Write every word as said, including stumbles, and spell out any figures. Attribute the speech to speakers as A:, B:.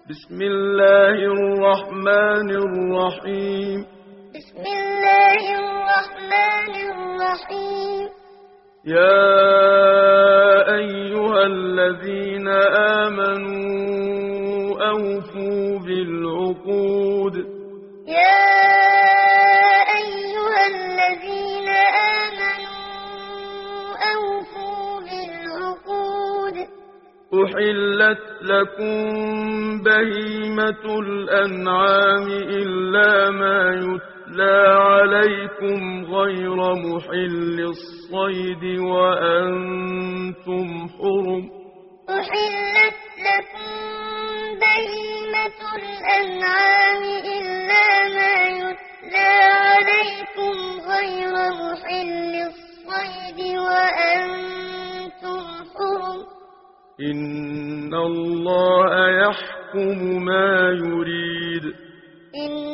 A: بسم الله الرحمن الرحيم
B: بسم الله الرحمن الرحيم
A: يا أيها الذين آمنوا أوفوا بالعقود
B: يا أيها الذين آمنوا أوفوا بالعقود
A: أحلت لكم بهيمة الأنعام إلا ما يتلى عليكم غير محل الصيد وأنتم حرم
B: أحلت لكم بهيمة الأنعام إلا ما يتلى عليكم غير محل الصيد وأنتم حرم
A: إن الله يحكم ما يريد
B: إن